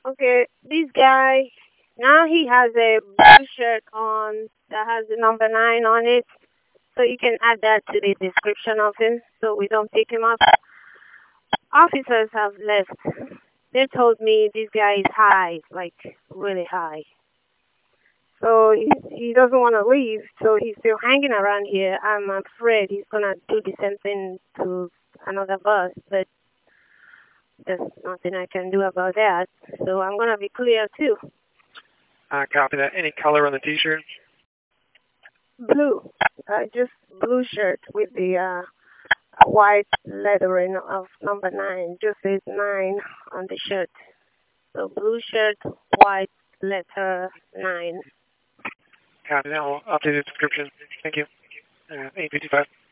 Okay, this guy, now he has a blue shirt on that has the number 9 on it. So you can add that to the description of him so we don't pick him up. Officers have left. They told me this guy is high, like really high. So he doesn't want to leave, so he's still hanging around here. I'm afraid he's going to do the same thing to another bus, but there's nothing I can do about that. So I'm going to be clear too. Copy that. Any color on the T-shirt? Blue. Just blue shirt with the white lettering of number 9. Just says 9 on the shirt. So blue shirt, white letter 9. Copy that. I'll update the description. Thank you. 8:55.